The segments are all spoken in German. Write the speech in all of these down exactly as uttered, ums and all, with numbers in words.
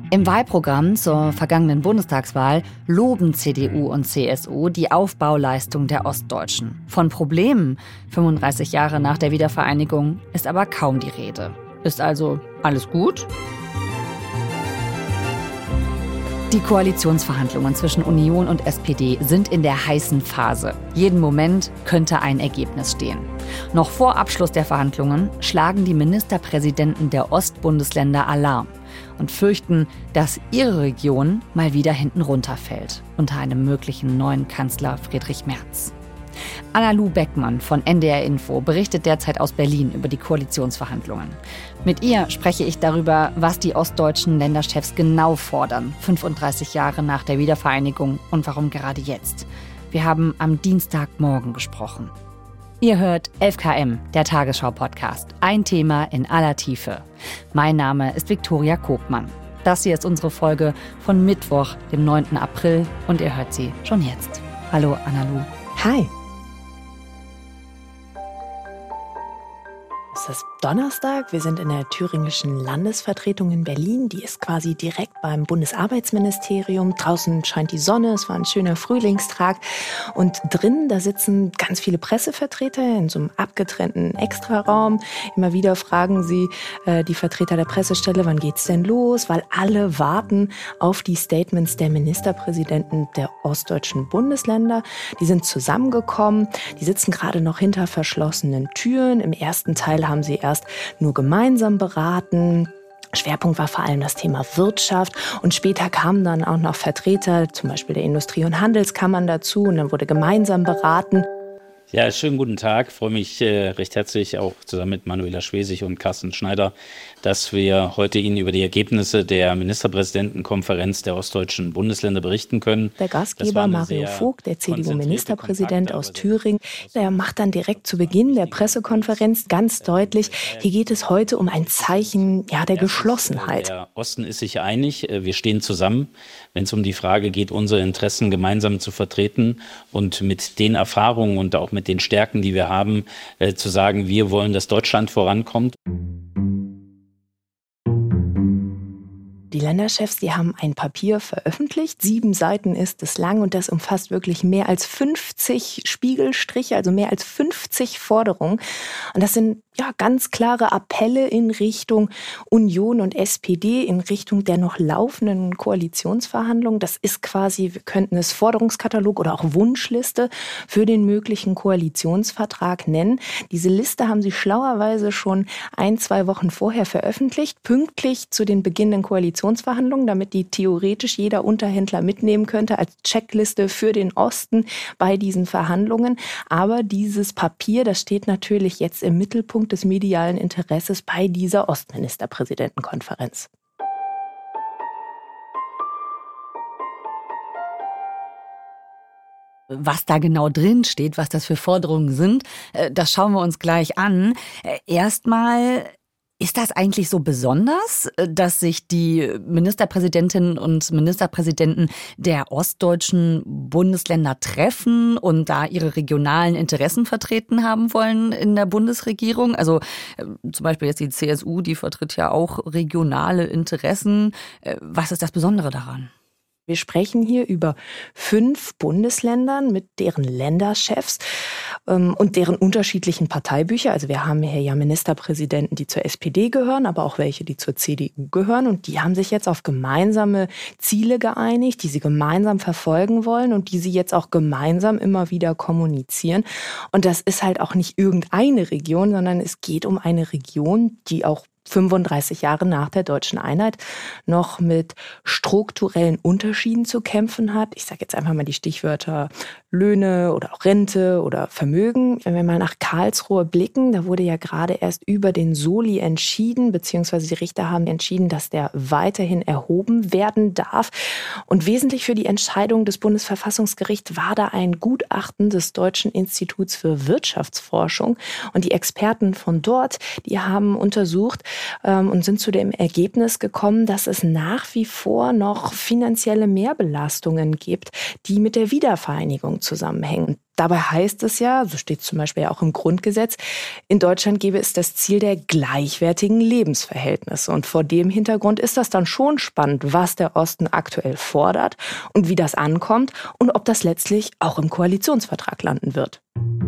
Im Wahlprogramm zur vergangenen Bundestagswahl loben C D U und C S U die Aufbauleistung der Ostdeutschen. Von Problemen fünfunddreißig Jahre nach der Wiedervereinigung ist aber kaum die Rede. Ist also alles gut? Die Koalitionsverhandlungen zwischen Union und S P D sind in der heißen Phase. Jeden Moment könnte ein Ergebnis stehen. Noch vor Abschluss der Verhandlungen schlagen die Ministerpräsidenten der Ostbundesländer Alarm und fürchten, dass ihre Region mal wieder hinten runterfällt unter einem möglichen neuen Kanzler Friedrich Merz. Anna-Lu Beckmann von N D R Info berichtet derzeit aus Berlin über die Koalitionsverhandlungen. Mit ihr spreche ich darüber, was die ostdeutschen Länderchefs genau fordern, fünfunddreißig Jahre nach der Wiedervereinigung und warum gerade jetzt. Wir haben am Dienstagmorgen gesprochen. Ihr hört elf Kilometer, der Tagesschau-Podcast. Ein Thema in aller Tiefe. Mein Name ist Viktoria Kobmann. Das hier ist unsere Folge von Mittwoch, dem neunten April, und ihr hört sie schon jetzt. Hallo Anna-Lu. Hi. Es ist Donnerstag, wir sind in der thüringischen Landesvertretung in Berlin. Die ist quasi direkt beim Bundesarbeitsministerium. Draußen scheint die Sonne, es war ein schöner Frühlingstag. Und drinnen, da sitzen ganz viele Pressevertreter in so einem abgetrennten Extraraum. Immer wieder fragen sie äh, die Vertreter der Pressestelle, wann geht's denn los? Weil alle warten auf die Statements der Ministerpräsidenten der ostdeutschen Bundesländer. Die sind zusammengekommen, die sitzen gerade noch hinter verschlossenen Türen. Im ersten Teil haben sie erst nur gemeinsam beraten. Schwerpunkt war vor allem das Thema Wirtschaft und später kamen dann auch noch Vertreter, zum Beispiel der Industrie- und Handelskammern dazu, und dann wurde gemeinsam beraten. Ja, schönen guten Tag. Ich freue mich äh, recht herzlich, auch zusammen mit Manuela Schwesig und Carsten Schneider, dass wir heute Ihnen über die Ergebnisse der Ministerpräsidentenkonferenz der ostdeutschen Bundesländer berichten können. Der Gastgeber Mario Vogt, der C D U-Ministerpräsident aus Thüringen, der macht dann direkt zu Beginn der Pressekonferenz ganz deutlich, hier geht es heute um ein Zeichen ja, der Geschlossenheit. Der Osten ist sich einig, wir stehen zusammen, wenn es um die Frage geht, unsere Interessen gemeinsam zu vertreten und mit den Erfahrungen und auch mit mit den Stärken, die wir haben, äh, zu sagen, wir wollen, dass Deutschland vorankommt. Die Länderchefs, die haben ein Papier veröffentlicht. Sieben Seiten ist es lang und das umfasst wirklich mehr als fünfzig Spiegelstriche, also mehr als fünfzig Forderungen. Und das sind ja ganz klare Appelle in Richtung Union und S P D, in Richtung der noch laufenden Koalitionsverhandlungen. Das ist quasi, wir könnten es Forderungskatalog oder auch Wunschliste für den möglichen Koalitionsvertrag nennen. Diese Liste haben sie schlauerweise schon ein, zwei Wochen vorher veröffentlicht, pünktlich zu den beginnenden Koalitionsverhandlungen, damit die theoretisch jeder Unterhändler mitnehmen könnte als Checkliste für den Osten bei diesen Verhandlungen. Aber dieses Papier, das steht natürlich jetzt im Mittelpunkt des medialen Interesses bei dieser Ostministerpräsidentenkonferenz. Was da genau drin steht, was das für Forderungen sind, das schauen wir uns gleich an. Erstmal, ist das eigentlich so besonders, dass sich die Ministerpräsidentinnen und Ministerpräsidenten der ostdeutschen Bundesländer treffen und da ihre regionalen Interessen vertreten haben wollen in der Bundesregierung? Also zum Beispiel jetzt die C S U, die vertritt ja auch regionale Interessen. Was ist das Besondere daran? Wir sprechen hier über fünf Bundesländern mit deren Länderchefs ähm, und deren unterschiedlichen Parteibücher. Also wir haben hier ja Ministerpräsidenten, die zur S P D gehören, aber auch welche, die zur C D U gehören. Und die haben sich jetzt auf gemeinsame Ziele geeinigt, die sie gemeinsam verfolgen wollen und die sie jetzt auch gemeinsam immer wieder kommunizieren. Und das ist halt auch nicht irgendeine Region, sondern es geht um eine Region, die auch fünfunddreißig Jahre nach der deutschen Einheit noch mit strukturellen Unterschieden zu kämpfen hat. Ich sage jetzt einfach mal die Stichwörter Löhne oder auch Rente oder Vermögen. Wenn wir mal nach Karlsruhe blicken, da wurde ja gerade erst über den Soli entschieden, beziehungsweise die Richter haben entschieden, dass der weiterhin erhoben werden darf. Und wesentlich für die Entscheidung des Bundesverfassungsgerichts war da ein Gutachten des Deutschen Instituts für Wirtschaftsforschung. Und die Experten von dort, die haben untersucht, ähm, und sind zu dem Ergebnis gekommen, dass es nach wie vor noch finanzielle Mehrbelastungen gibt, die mit der Wiedervereinigung zusammenhängen. Dabei heißt es ja, so steht es zum Beispiel auch im Grundgesetz, in Deutschland gäbe es das Ziel der gleichwertigen Lebensverhältnisse. Und vor dem Hintergrund ist das dann schon spannend, was der Osten aktuell fordert und wie das ankommt und ob das letztlich auch im Koalitionsvertrag landen wird.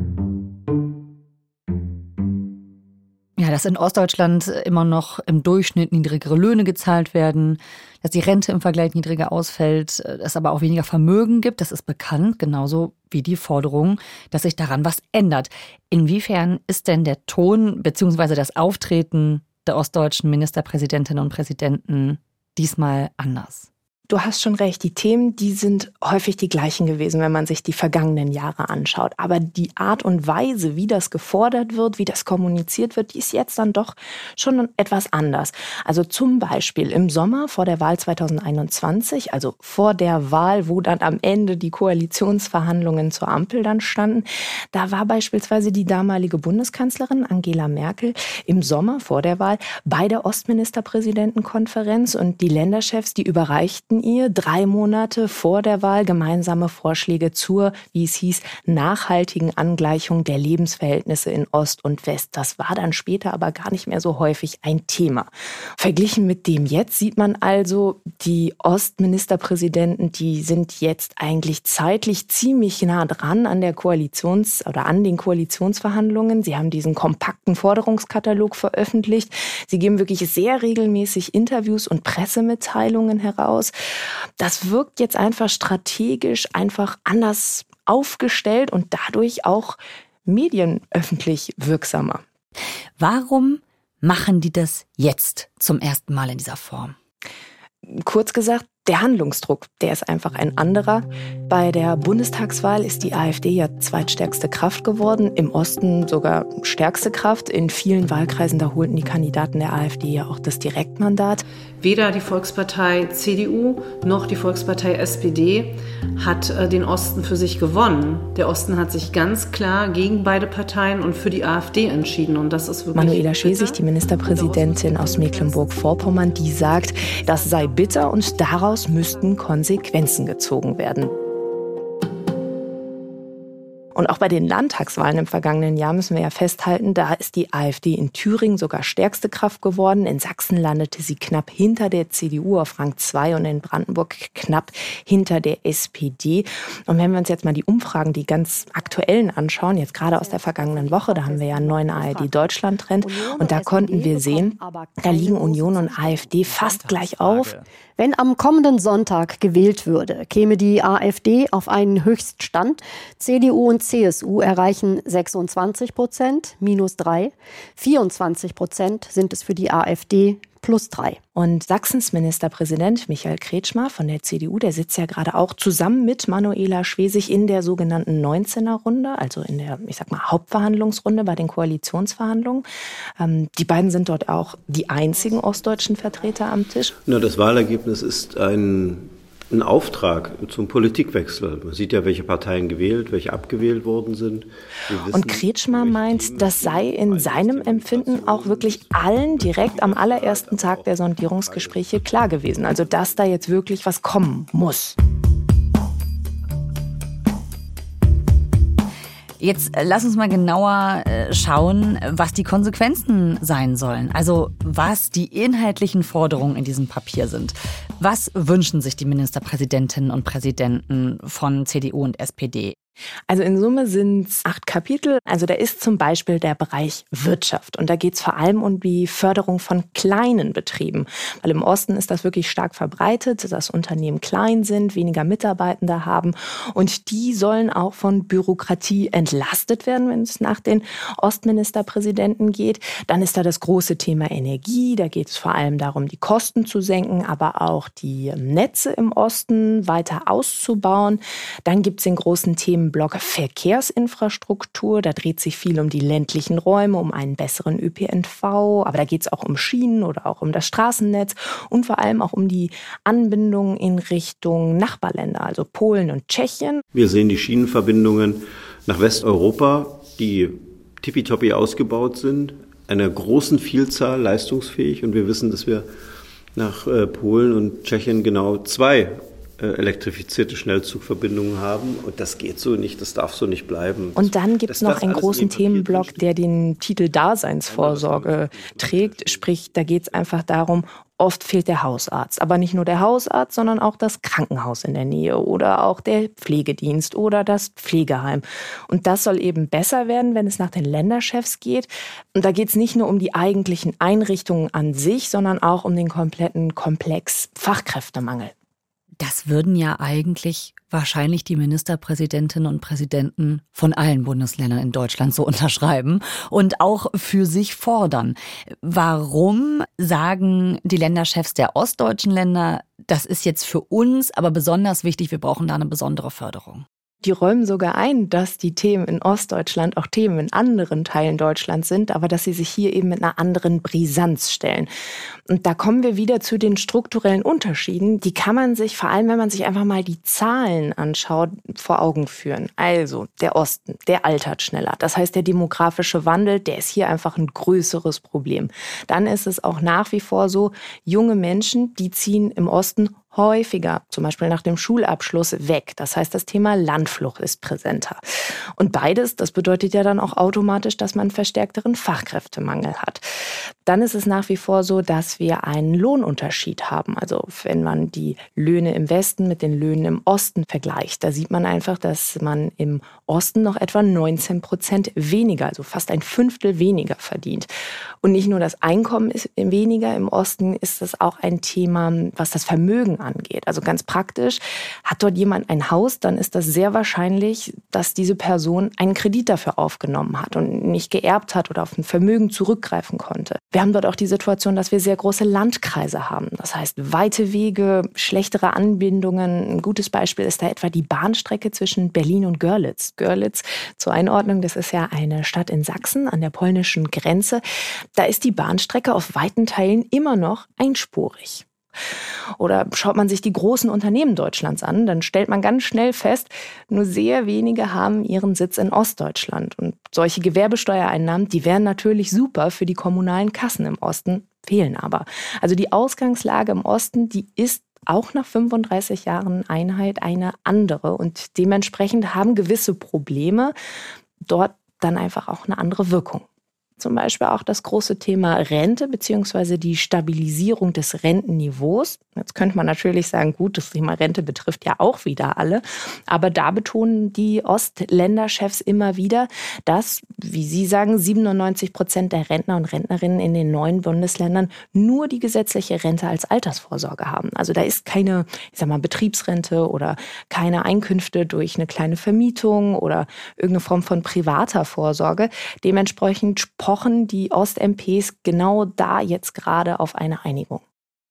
Ja, dass in Ostdeutschland immer noch im Durchschnitt niedrigere Löhne gezahlt werden, dass die Rente im Vergleich niedriger ausfällt, es aber auch weniger Vermögen gibt, das ist bekannt, genauso wie die Forderung, dass sich daran was ändert. Inwiefern ist denn der Ton bzw. das Auftreten der ostdeutschen Ministerpräsidentinnen und Präsidenten diesmal anders? Du hast schon recht, die Themen, die sind häufig die gleichen gewesen, wenn man sich die vergangenen Jahre anschaut. Aber die Art und Weise, wie das gefordert wird, wie das kommuniziert wird, die ist jetzt dann doch schon etwas anders. Also zum Beispiel im Sommer vor der Wahl zwanzig einundzwanzig, also vor der Wahl, wo dann am Ende die Koalitionsverhandlungen zur Ampel dann standen, da war beispielsweise die damalige Bundeskanzlerin Angela Merkel im Sommer vor der Wahl bei der Ostministerpräsidentenkonferenz und die Länderchefs, die überreichten ihr drei Monate vor der Wahl gemeinsame Vorschläge zur, wie es hieß, nachhaltigen Angleichung der Lebensverhältnisse in Ost und West. Das war dann später aber gar nicht mehr so häufig ein Thema. Verglichen mit dem jetzt sieht man also, die Ostministerpräsidenten, die sind jetzt eigentlich zeitlich ziemlich nah dran an der Koalitions- oder an den Koalitionsverhandlungen. Sie haben diesen kompakten Forderungskatalog veröffentlicht. Sie geben wirklich sehr regelmäßig Interviews und Pressemitteilungen heraus. Das wirkt jetzt einfach strategisch einfach anders aufgestellt und dadurch auch medienöffentlich wirksamer. Warum machen die das jetzt zum ersten Mal in dieser Form? Kurz gesagt, der Handlungsdruck, der ist einfach ein anderer. Bei der Bundestagswahl ist die AfD ja zweitstärkste Kraft geworden, im Osten sogar stärkste Kraft. In vielen Wahlkreisen, da holten die Kandidaten der AfD ja auch das Direktmandat. Weder die Volkspartei C D U noch die Volkspartei S P D hat äh, den Osten für sich gewonnen. Der Osten hat sich ganz klar gegen beide Parteien und für die AfD entschieden. Und das ist wirklich Manuela Schwesig, die Ministerpräsidentin aus Mecklenburg-Vorpommern, die sagt, das sei bitter und daraus müssten Konsequenzen gezogen werden. Und auch bei den Landtagswahlen im vergangenen Jahr müssen wir ja festhalten, da ist die AfD in Thüringen sogar stärkste Kraft geworden. In Sachsen landete sie knapp hinter der C D U auf Rang zwei und in Brandenburg knapp hinter der S P D. Und wenn wir uns jetzt mal die Umfragen, die ganz aktuellen anschauen, jetzt gerade aus der vergangenen Woche, da haben wir ja einen neuen A R D-Deutschland-Trend und da konnten wir sehen, da liegen Union und AfD fast gleich auf. Wenn am kommenden Sonntag gewählt würde, käme die AfD auf einen Höchststand. C D U und C S U erreichen sechsundzwanzig Prozent, minus drei. vierundzwanzig Prozent sind es für die AfD, plus drei. Und Sachsens Ministerpräsident Michael Kretschmer von der C D U, der sitzt ja gerade auch zusammen mit Manuela Schwesig in der sogenannten neunzehner-Runde, also in der, ich sag mal, Hauptverhandlungsrunde bei den Koalitionsverhandlungen. Ähm, die beiden sind dort auch die einzigen ostdeutschen Vertreter am Tisch. Na, das Wahlergebnis ist ein ein Auftrag zum Politikwechsel. Man sieht ja, welche Parteien gewählt, welche abgewählt worden sind. Wissen, und Kretschmer meint, das sei in seinem Empfinden auch wirklich allen direkt am allerersten Tag der Sondierungsgespräche klar gewesen. Also, dass da jetzt wirklich was kommen muss. Jetzt lass uns mal genauer schauen, was die Konsequenzen sein sollen. Also was die inhaltlichen Forderungen in diesem Papier sind. Was wünschen sich die Ministerpräsidentinnen und Präsidenten von C D U und S P D? Also in Summe sind es acht Kapitel. Also da ist zum Beispiel der Bereich Wirtschaft. Und da geht es vor allem um die Förderung von kleinen Betrieben. Weil im Osten ist das wirklich stark verbreitet, dass Unternehmen klein sind, weniger Mitarbeitende haben. Und die sollen auch von Bürokratie entlastet werden, wenn es nach den Ostministerpräsidenten geht. Dann ist da das große Thema Energie. Da geht es vor allem darum, die Kosten zu senken, aber auch die Netze im Osten weiter auszubauen. Dann gibt es den großen Themenblock Verkehrsinfrastruktur. Da dreht sich viel um die ländlichen Räume, um einen besseren Ö P N V. Aber da geht es auch um Schienen oder auch um das Straßennetz und vor allem auch um die Anbindung in Richtung Nachbarländer, also Polen und Tschechien. Wir sehen die Schienenverbindungen nach Westeuropa, die tippitoppi ausgebaut sind. einer großen Vielzahl leistungsfähig. Und wir wissen, dass wir nach äh, Polen und Tschechien genau zwei äh, elektrifizierte Schnellzugverbindungen haben. Und das geht so nicht, das darf so nicht bleiben. Und dann gibt es noch einen großen Themenblock, der den Titel Daseinsvorsorge trägt. Sprich, da geht es einfach darum, oft fehlt der Hausarzt. Aber nicht nur der Hausarzt, sondern auch das Krankenhaus in der Nähe oder auch der Pflegedienst oder das Pflegeheim. Und das soll eben besser werden, wenn es nach den Länderchefs geht. Und da geht es nicht nur um die eigentlichen Einrichtungen an sich, sondern auch um den kompletten Komplex Fachkräftemangel. Das würden ja eigentlich wahrscheinlich die Ministerpräsidentinnen und Präsidenten von allen Bundesländern in Deutschland so unterschreiben und auch für sich fordern. Warum sagen die Länderchefs der ostdeutschen Länder, das ist jetzt für uns aber besonders wichtig, wir brauchen da eine besondere Förderung? Die räumen sogar ein, dass die Themen in Ostdeutschland auch Themen in anderen Teilen Deutschlands sind, aber dass sie sich hier eben mit einer anderen Brisanz stellen. Und da kommen wir wieder zu den strukturellen Unterschieden. Die kann man sich, vor allem wenn man sich einfach mal die Zahlen anschaut, vor Augen führen. Also der Osten, der altert schneller. Das heißt, der demografische Wandel, der ist hier einfach ein größeres Problem. Dann ist es auch nach wie vor so, junge Menschen, die ziehen im Osten häufiger, zum Beispiel nach dem Schulabschluss, weg. Das heißt, das Thema Landflucht ist präsenter. Und beides, das bedeutet ja dann auch automatisch, dass man einen verstärkteren Fachkräftemangel hat. Dann ist es nach wie vor so, dass wir einen Lohnunterschied haben. Also wenn man die Löhne im Westen mit den Löhnen im Osten vergleicht, da sieht man einfach, dass man im Osten noch etwa neunzehn Prozent weniger, also fast ein Fünftel weniger verdient. Und nicht nur das Einkommen ist weniger, im Osten ist es auch ein Thema, was das Vermögen angeht. Also ganz praktisch, hat dort jemand ein Haus, dann ist das sehr wahrscheinlich, dass diese Person einen Kredit dafür aufgenommen hat und nicht geerbt hat oder auf ein Vermögen zurückgreifen konnte. Wir haben dort auch die Situation, dass wir sehr große Landkreise haben. Das heißt, weite Wege, schlechtere Anbindungen. Ein gutes Beispiel ist da etwa die Bahnstrecke zwischen Berlin und Görlitz. Görlitz, zur Einordnung, das ist ja eine Stadt in Sachsen an der polnischen Grenze. Da ist die Bahnstrecke auf weiten Teilen immer noch einspurig. Oder schaut man sich die großen Unternehmen Deutschlands an, dann stellt man ganz schnell fest, nur sehr wenige haben ihren Sitz in Ostdeutschland. Und solche Gewerbesteuereinnahmen, die wären natürlich super für die kommunalen Kassen im Osten, fehlen aber. Also die Ausgangslage im Osten, die ist auch nach fünfunddreißig Jahren Einheit eine andere. Und dementsprechend haben gewisse Probleme dort dann einfach auch eine andere Wirkung. Zum Beispiel auch das große Thema Rente bzw. die Stabilisierung des Rentenniveaus. Jetzt könnte man natürlich sagen, gut, das Thema Rente betrifft ja auch wieder alle. Aber da betonen die Ostländerchefs immer wieder, dass, wie sie sagen, siebenundneunzig Prozent der Rentner und Rentnerinnen in den neuen Bundesländern nur die gesetzliche Rente als Altersvorsorge haben. Also da ist keine, ich sag mal, Betriebsrente oder keine Einkünfte durch eine kleine Vermietung oder irgendeine Form von privater Vorsorge. Dementsprechend pochen die Ost-M Ps genau da jetzt gerade auf eine Einigung.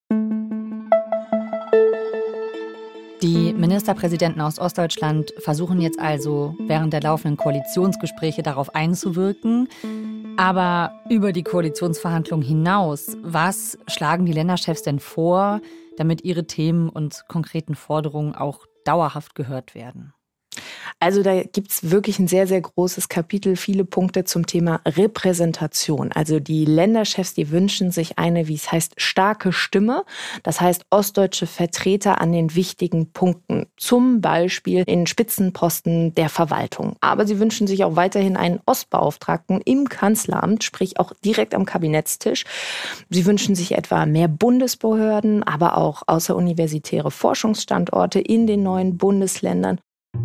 Die Ministerpräsidenten aus Ostdeutschland versuchen jetzt also während der laufenden Koalitionsgespräche darauf einzuwirken. Aber über die Koalitionsverhandlungen hinaus, was schlagen die Länderchefs denn vor, damit ihre Themen und konkreten Forderungen auch dauerhaft gehört werden? Also da gibt's wirklich ein sehr, sehr großes Kapitel, viele Punkte zum Thema Repräsentation. Also die Länderchefs, die wünschen sich eine, wie es heißt, starke Stimme. Das heißt, ostdeutsche Vertreter an den wichtigen Punkten, zum Beispiel in Spitzenposten der Verwaltung. Aber sie wünschen sich auch weiterhin einen Ostbeauftragten im Kanzleramt, sprich auch direkt am Kabinettstisch. Sie wünschen sich etwa mehr Bundesbehörden, aber auch außeruniversitäre Forschungsstandorte in den neuen Bundesländern.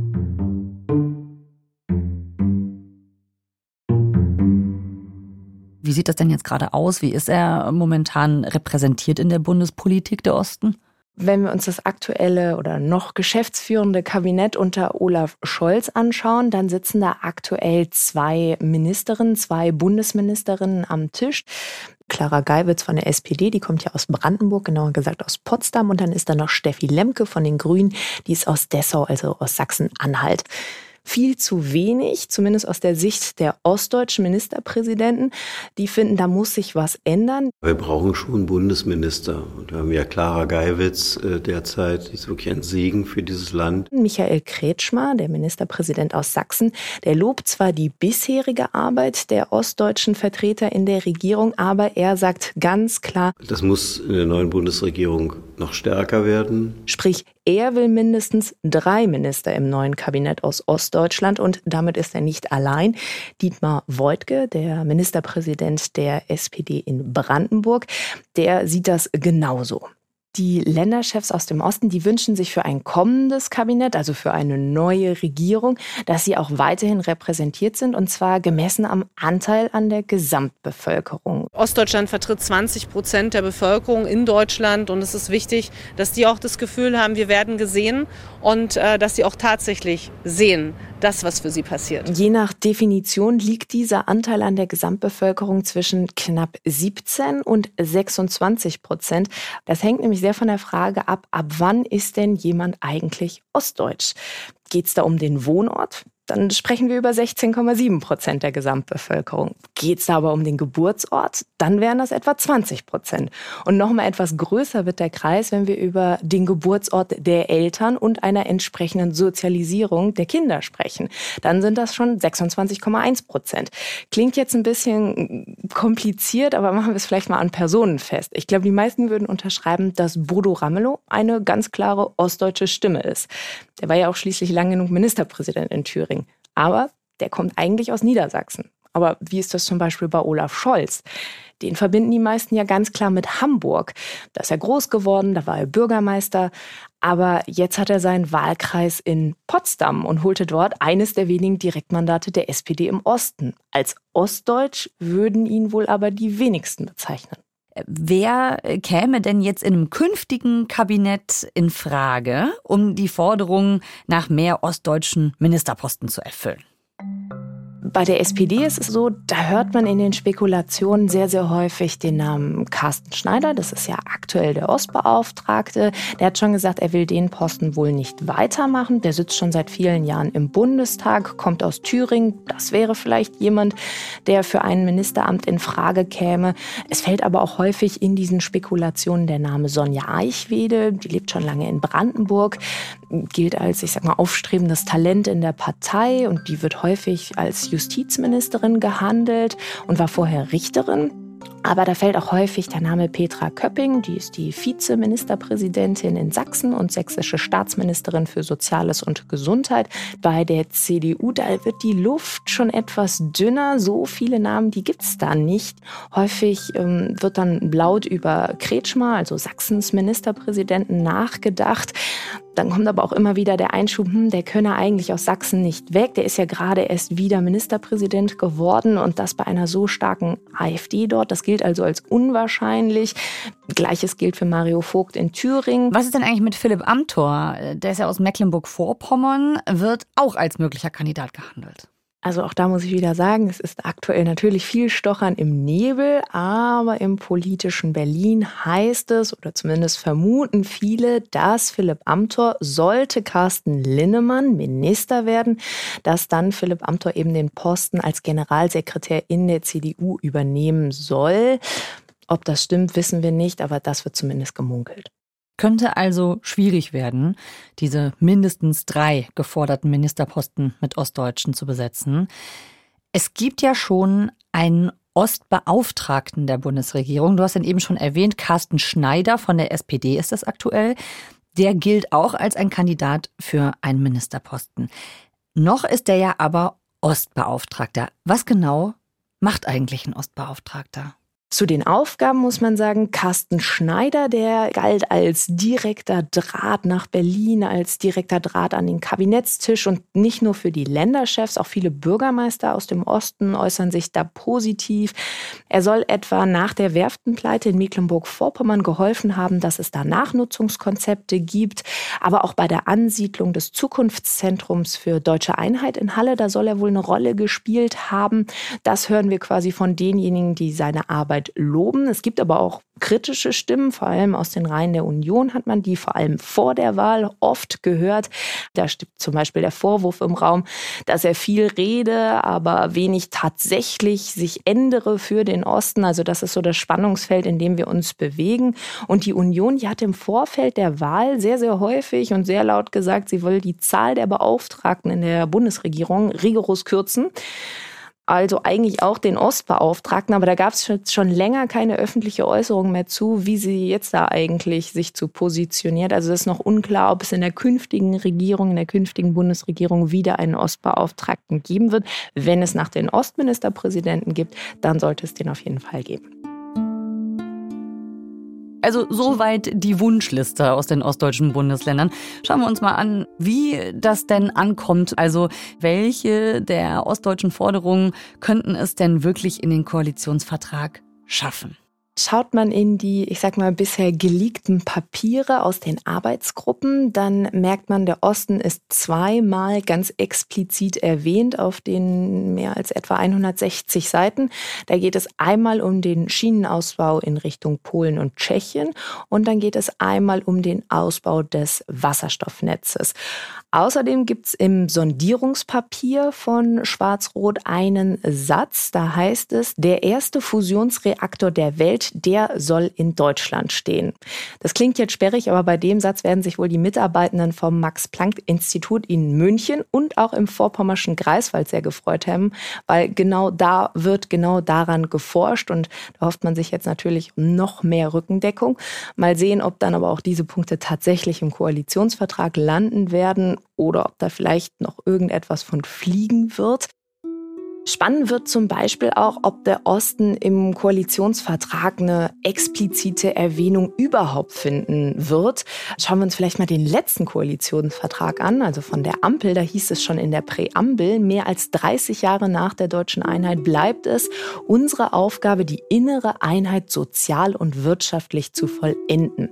Wie sieht das denn jetzt gerade aus? Wie ist er momentan repräsentiert in der Bundespolitik, der Osten? Wenn wir uns das aktuelle oder noch geschäftsführende Kabinett unter Olaf Scholz anschauen, dann sitzen da aktuell zwei Ministerinnen, zwei Bundesministerinnen am Tisch. Clara Geiwitz von der S P D, die kommt ja aus Brandenburg, genauer gesagt aus Potsdam. Und dann ist da noch Steffi Lemke von den Grünen, die ist aus Dessau, also aus Sachsen-Anhalt. viel zu wenig, zumindest aus der Sicht der ostdeutschen Ministerpräsidenten. Die finden, da muss sich was ändern. Wir brauchen schon einen Bundesminister. Und wir haben ja Clara Geiwitz äh, derzeit, die ist wirklich ein Segen für dieses Land. Michael Kretschmer, der Ministerpräsident aus Sachsen, der lobt zwar die bisherige Arbeit der ostdeutschen Vertreter in der Regierung, aber er sagt ganz klar, das muss in der neuen Bundesregierung noch stärker werden. Sprich, er will mindestens drei Minister im neuen Kabinett aus Ostdeutschland und damit ist er nicht allein. Dietmar Woidke, der Ministerpräsident der S P D in Brandenburg, der sieht das genauso. Die Länderchefs aus dem Osten, die wünschen sich für ein kommendes Kabinett, also für eine neue Regierung, dass sie auch weiterhin repräsentiert sind, und zwar gemessen am Anteil an der Gesamtbevölkerung. Ostdeutschland vertritt zwanzig Prozent der Bevölkerung in Deutschland und es ist wichtig, dass die auch das Gefühl haben, wir werden gesehen und äh, dass sie auch tatsächlich sehen, das, was für sie passiert. Je nach Definition liegt dieser Anteil an der Gesamtbevölkerung zwischen knapp siebzehn und sechsundzwanzig Prozent. Das hängt nämlich sehr von der Frage ab, ab wann ist denn jemand eigentlich ostdeutsch? Geht es da um den Wohnort? Dann sprechen wir über sechzehn Komma sieben Prozent der Gesamtbevölkerung. Geht es da aber um den Geburtsort? Dann wären das etwa zwanzig Prozent. Und noch mal etwas größer wird der Kreis, wenn wir über den Geburtsort der Eltern und einer entsprechenden Sozialisierung der Kinder sprechen. Dann sind das schon sechsundzwanzig Komma eins Prozent. Klingt jetzt ein bisschen kompliziert, aber machen wir es vielleicht mal an Personen fest. Ich glaube, die meisten würden unterschreiben, dass Bodo Ramelow eine ganz klare ostdeutsche Stimme ist. Der war ja auch schließlich lang genug Ministerpräsident in Thüringen. Aber der kommt eigentlich aus Niedersachsen. Aber wie ist das zum Beispiel bei Olaf Scholz? Den verbinden die meisten ja ganz klar mit Hamburg. Da ist er groß geworden, da war er Bürgermeister. Aber jetzt hat er seinen Wahlkreis in Potsdam und holte dort eines der wenigen Direktmandate der S P D im Osten. Als ostdeutsch würden ihn wohl aber die wenigsten bezeichnen. Wer käme denn jetzt in einem künftigen Kabinett in Frage, um die Forderungen nach mehr ostdeutschen Ministerposten zu erfüllen? Bei der S P D ist es so, da hört man in den Spekulationen sehr, sehr häufig den Namen Carsten Schneider. Das ist ja aktuell der Ostbeauftragte. Der hat schon gesagt, er will den Posten wohl nicht weitermachen. Der sitzt schon seit vielen Jahren im Bundestag, kommt aus Thüringen. Das wäre vielleicht jemand, der für ein Ministeramt in Frage käme. Es fällt aber auch häufig in diesen Spekulationen der Name Sonja Eichwede. Die lebt schon lange in Brandenburg, gilt als, ich sag mal, aufstrebendes Talent in der Partei und die wird häufig als Justizministerin gehandelt und war vorher Richterin. Aber da fällt auch häufig der Name Petra Köpping, die ist die Vizeministerpräsidentin in Sachsen und sächsische Staatsministerin für Soziales und Gesundheit. Bei der C D U, da wird die Luft schon etwas dünner. So viele Namen, die gibt's da nicht. Häufig ähm, wird dann laut über Kretschmer, also Sachsens Ministerpräsidenten, nachgedacht. Dann kommt aber auch immer wieder der Einschub, hm, der könne eigentlich aus Sachsen nicht weg. Der ist ja gerade erst wieder Ministerpräsident geworden und das bei einer so starken AfD dort. Das gilt also als unwahrscheinlich. Gleiches gilt für Mario Vogt in Thüringen. Was ist denn eigentlich mit Philipp Amthor? Der ist ja aus Mecklenburg-Vorpommern, wird auch als möglicher Kandidat gehandelt. Also auch da muss ich wieder sagen, es ist aktuell natürlich viel Stochern im Nebel, aber im politischen Berlin heißt es, oder zumindest vermuten viele, dass Philipp Amthor, sollte Carsten Linnemann Minister werden, dass dann Philipp Amthor eben den Posten als Generalsekretär in der C D U übernehmen soll. Ob das stimmt, wissen wir nicht, aber das wird zumindest gemunkelt. Könnte also schwierig werden, diese mindestens drei geforderten Ministerposten mit Ostdeutschen zu besetzen. Es gibt ja schon einen Ostbeauftragten der Bundesregierung. Du hast ihn eben schon erwähnt, Carsten Schneider von der S P D ist das aktuell. Der gilt auch als ein Kandidat für einen Ministerposten. Noch ist der ja aber Ostbeauftragter. Was genau macht eigentlich ein Ostbeauftragter? Zu den Aufgaben muss man sagen, Carsten Schneider, der galt als direkter Draht nach Berlin, als direkter Draht an den Kabinettstisch und nicht nur für die Länderchefs, auch viele Bürgermeister aus dem Osten äußern sich da positiv. Er soll etwa nach der Werftenpleite in Mecklenburg-Vorpommern geholfen haben, dass es da Nachnutzungskonzepte gibt, aber auch bei der Ansiedlung des Zukunftszentrums für Deutsche Einheit in Halle, da soll er wohl eine Rolle gespielt haben. Das hören wir quasi von denjenigen, die seine Arbeit soweit loben. Es gibt aber auch kritische Stimmen, vor allem aus den Reihen der Union hat man die vor allem vor der Wahl oft gehört. Da steht zum Beispiel der Vorwurf im Raum, dass er viel rede, aber wenig tatsächlich sich ändere für den Osten. Also das ist so das Spannungsfeld, in dem wir uns bewegen. Und die Union, die hat im Vorfeld der Wahl sehr, sehr häufig und sehr laut gesagt, sie will die Zahl der Beauftragten in der Bundesregierung rigoros kürzen. Also eigentlich auch den Ostbeauftragten, aber da gab es schon länger keine öffentliche Äußerung mehr zu, wie sie jetzt da eigentlich sich zu positioniert. Also es ist noch unklar, ob es in der künftigen Regierung, in der künftigen Bundesregierung wieder einen Ostbeauftragten geben wird. Wenn es nach den Ostministerpräsidenten gibt, dann sollte es den auf jeden Fall geben. Also soweit die Wunschliste aus den ostdeutschen Bundesländern. Schauen wir uns mal an, wie das denn ankommt. Also welche der ostdeutschen Forderungen könnten es denn wirklich in den Koalitionsvertrag schaffen? Schaut man in die, ich sag mal, bisher geleakten Papiere aus den Arbeitsgruppen, dann merkt man, der Osten ist zweimal ganz explizit erwähnt auf den mehr als etwa hundertsechzig Seiten. Da geht es einmal um den Schienenausbau in Richtung Polen und Tschechien und dann geht es einmal um den Ausbau des Wasserstoffnetzes. Außerdem gibt es im Sondierungspapier von Schwarz-Rot einen Satz, da heißt es, der erste Fusionsreaktor der Welt, der soll in Deutschland stehen. Das klingt jetzt sperrig, aber bei dem Satz werden sich wohl die Mitarbeitenden vom Max-Planck-Institut in München und auch im Vorpommerschen Greifswald sehr gefreut haben, weil genau da wird genau daran geforscht und da hofft man sich jetzt natürlich um noch mehr Rückendeckung. Mal sehen, ob dann aber auch diese Punkte tatsächlich im Koalitionsvertrag landen werden oder ob da vielleicht noch irgendetwas von fliegen wird. Spannend wird zum Beispiel auch, ob der Osten im Koalitionsvertrag eine explizite Erwähnung überhaupt finden wird. Schauen wir uns vielleicht mal den letzten Koalitionsvertrag an, also von der Ampel. Da hieß es schon in der Präambel, mehr als dreißig Jahre nach der deutschen Einheit bleibt es unsere Aufgabe, die innere Einheit sozial und wirtschaftlich zu vollenden.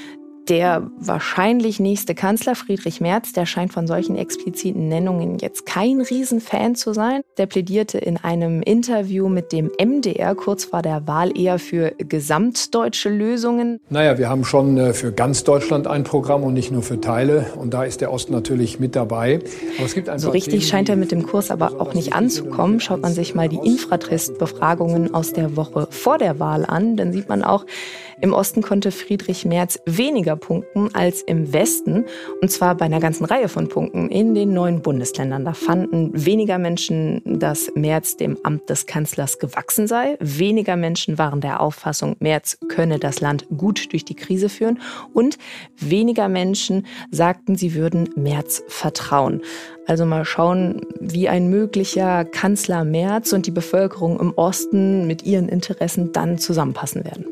Der wahrscheinlich nächste Kanzler, Friedrich Merz, der scheint von solchen expliziten Nennungen jetzt kein Riesenfan zu sein. Der plädierte in einem Interview mit dem M D R kurz vor der Wahl eher für gesamtdeutsche Lösungen. Naja, wir haben schon für ganz Deutschland ein Programm und nicht nur für Teile. Und da ist der Osten natürlich mit dabei. Aber es gibt ein so richtig Themen, scheint er mit dem Kurs aber auch nicht anzukommen. Schaut man sich mal die Infratest-Befragungen aus der Woche vor der Wahl an, dann sieht man auch, im Osten konnte Friedrich Merz weniger punkten als im Westen. Und zwar bei einer ganzen Reihe von Punkten in den neuen Bundesländern. Da fanden weniger Menschen, dass Merz dem Amt des Kanzlers gewachsen sei. Weniger Menschen waren der Auffassung, Merz könne das Land gut durch die Krise führen. Und weniger Menschen sagten, sie würden Merz vertrauen. Also mal schauen, wie ein möglicher Kanzler Merz und die Bevölkerung im Osten mit ihren Interessen dann zusammenpassen werden.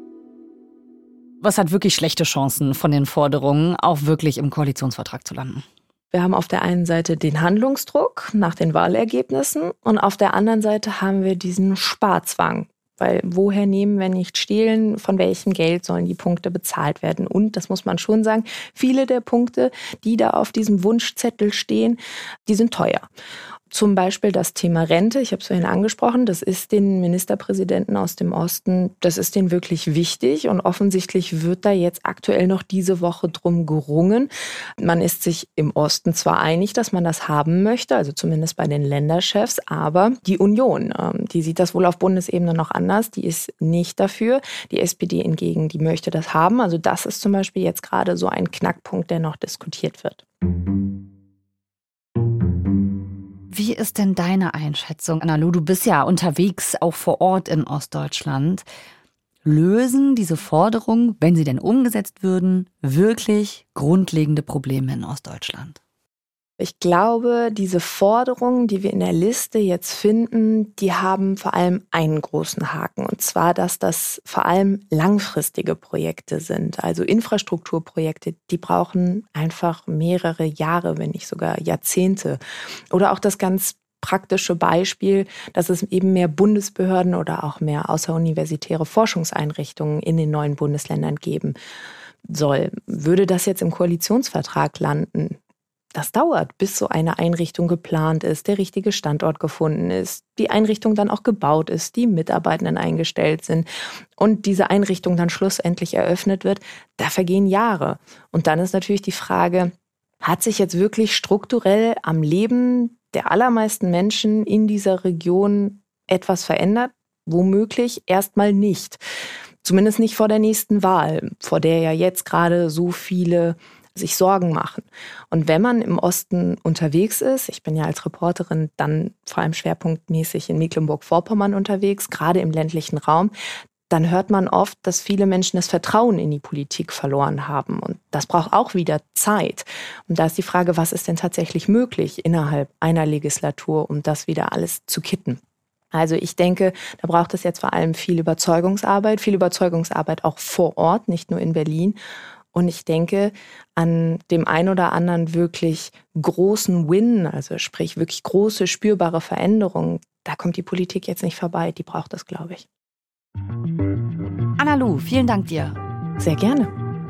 Was hat wirklich schlechte Chancen von den Forderungen, auch wirklich im Koalitionsvertrag zu landen? Wir haben auf der einen Seite den Handlungsdruck nach den Wahlergebnissen und auf der anderen Seite haben wir diesen Sparzwang. Weil woher nehmen, wenn nicht stehlen, von welchem Geld sollen die Punkte bezahlt werden? Und, das muss man schon sagen, viele der Punkte, die da auf diesem Wunschzettel stehen, die sind teuer. Zum Beispiel das Thema Rente, ich habe es vorhin angesprochen, das ist den Ministerpräsidenten aus dem Osten, das ist denen wirklich wichtig und offensichtlich wird da jetzt aktuell noch diese Woche drum gerungen. Man ist sich im Osten zwar einig, dass man das haben möchte, also zumindest bei den Länderchefs, aber die Union, die sieht das wohl auf Bundesebene noch anders, die ist nicht dafür. Die S P D hingegen, die möchte das haben, also das ist zum Beispiel jetzt gerade so ein Knackpunkt, der noch diskutiert wird. Wie ist denn deine Einschätzung, Anna-Lu? Du bist ja unterwegs, auch vor Ort in Ostdeutschland. Lösen diese Forderungen, wenn sie denn umgesetzt würden, wirklich grundlegende Probleme in Ostdeutschland? Ich glaube, diese Forderungen, die wir in der Liste jetzt finden, die haben vor allem einen großen Haken. Und zwar, dass das vor allem langfristige Projekte sind. Also Infrastrukturprojekte, die brauchen einfach mehrere Jahre, wenn nicht sogar Jahrzehnte. Oder auch das ganz praktische Beispiel, dass es eben mehr Bundesbehörden oder auch mehr außeruniversitäre Forschungseinrichtungen in den neuen Bundesländern geben soll. Würde das jetzt im Koalitionsvertrag landen, Das dauert, bis so eine Einrichtung geplant ist, der richtige Standort gefunden ist, die Einrichtung dann auch gebaut ist, die Mitarbeitenden eingestellt sind und diese Einrichtung dann schlussendlich eröffnet wird. Da vergehen Jahre. Und dann ist natürlich die Frage, hat sich jetzt wirklich strukturell am Leben der allermeisten Menschen in dieser Region etwas verändert? Womöglich erstmal nicht. Zumindest nicht vor der nächsten Wahl, vor der ja jetzt gerade so viele sich Sorgen machen. Und wenn man im Osten unterwegs ist, ich bin ja als Reporterin dann vor allem schwerpunktmäßig in Mecklenburg-Vorpommern unterwegs, gerade im ländlichen Raum, dann hört man oft, dass viele Menschen das Vertrauen in die Politik verloren haben. Und das braucht auch wieder Zeit. Und da ist die Frage, was ist denn tatsächlich möglich innerhalb einer Legislatur, um das wieder alles zu kitten? Also ich denke, da braucht es jetzt vor allem viel Überzeugungsarbeit, viel Überzeugungsarbeit auch vor Ort, nicht nur in Berlin. Und ich denke, an dem ein oder anderen wirklich großen Win, also sprich wirklich große, spürbare Veränderungen, da kommt die Politik jetzt nicht vorbei. Die braucht das, glaube ich. Anna Lu, vielen Dank dir. Sehr gerne.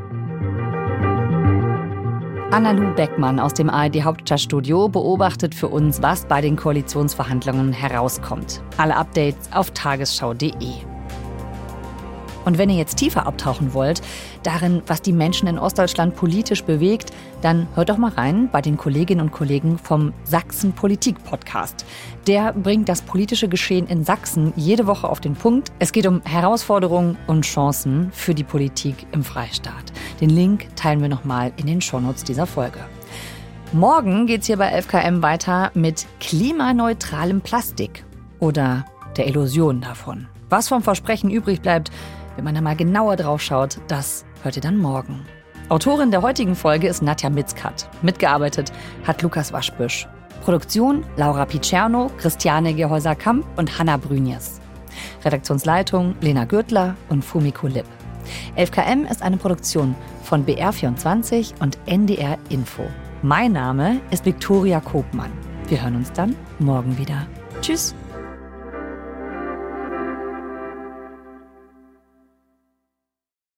Anna Lu Beckmann aus dem A R D-Hauptstadtstudio beobachtet für uns, was bei den Koalitionsverhandlungen herauskommt. Alle Updates auf tagesschau punkt de. Und wenn ihr jetzt tiefer abtauchen wollt, darin, was die Menschen in Ostdeutschland politisch bewegt, dann hört doch mal rein bei den Kolleginnen und Kollegen vom Sachsen-Politik-Podcast. Der bringt das politische Geschehen in Sachsen jede Woche auf den Punkt. Es geht um Herausforderungen und Chancen für die Politik im Freistaat. Den Link teilen wir nochmal in den Shownotes dieser Folge. Morgen geht's hier bei elf K M weiter mit klimaneutralem Plastik oder der Illusion davon. Was vom Versprechen übrig bleibt, wenn man da mal genauer drauf schaut, das hört ihr dann morgen. Autorin der heutigen Folge ist Nadja Mitzkat. Mitgearbeitet hat Lukas Waschbüsch. Produktion Laura Picerno, Christiane Gehäuser-Kamp und Hanna Brünjes. Redaktionsleitung Lena Gürtler und Fumiko Lipp. elf K M ist eine Produktion von B R vierundzwanzig und N D R Info. Mein Name ist Viktoria Kopmann. Wir hören uns dann morgen wieder. Tschüss.